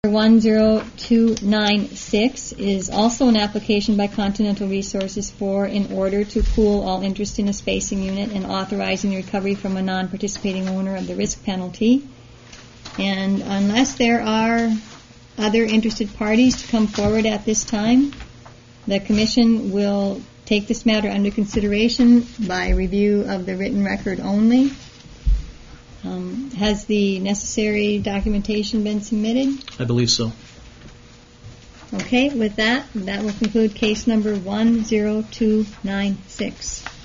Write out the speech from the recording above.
10296 is also an application by Continental Resources for in order to pool all interest in a spacing unit and authorizing the recovery from a non-participating owner of the risk penalty. And unless there are other interested parties to come forward at this time, the Commission will take this matter under consideration by review of the written record only. Has the necessary documentation been submitted? I believe so. Okay, with that will conclude case number 10296.